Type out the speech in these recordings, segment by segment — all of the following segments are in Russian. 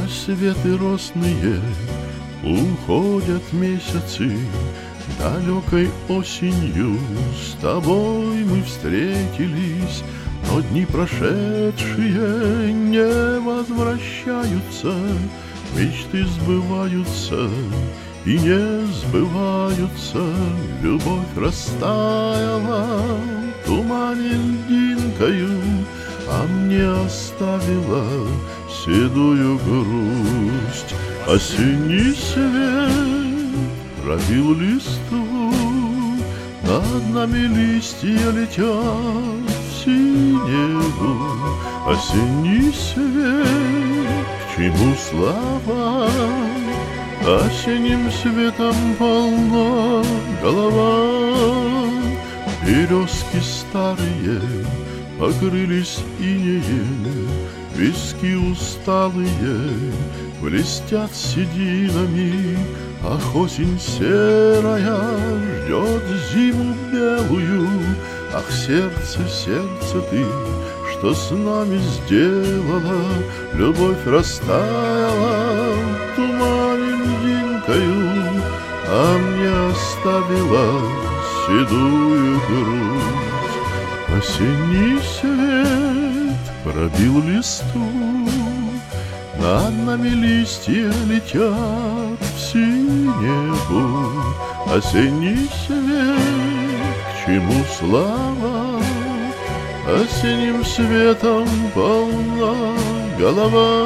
Рассветы росные, уходят месяцы, далекой осенью с тобой мы встретились, но дни прошедшие не возвращаются, мечты сбываются и не сбываются, любовь растаяла в тумане льдинкою, а мне оставила седую грусть. Осенний свет пробил листву, над нами листья летят в синеву. Осенний свет, к чему слава? Осенним светом полна голова. Березки старые покрылись инеем, виски усталые блестят сединами, ах, осень серая ждет зиму белую. Ах, сердце, сердце ты, что с нами сделала? Любовь растаяла в тумане льдинкою, а мне оставила седую грусть. Осенний свет пробил листву, над нами листья летят в синеву. Осенний свет, к чему слава? Осенним светом полна голова.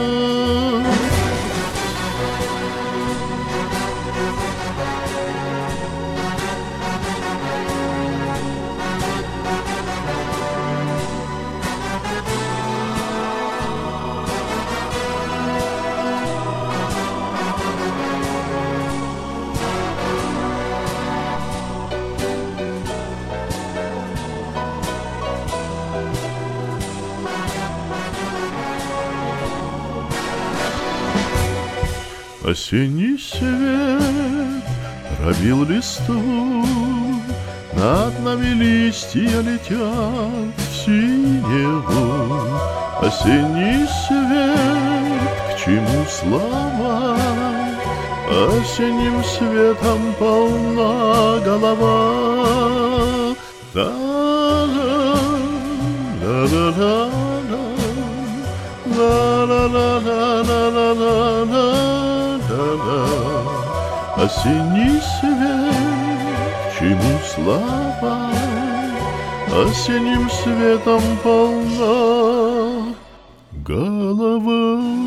Осенний свет пробил листву, над нами листья летят в синеву. Осенний свет, к чему слава? Осенним светом полна голова. Осенний свет, к чему слава? Осенним светом полна голова.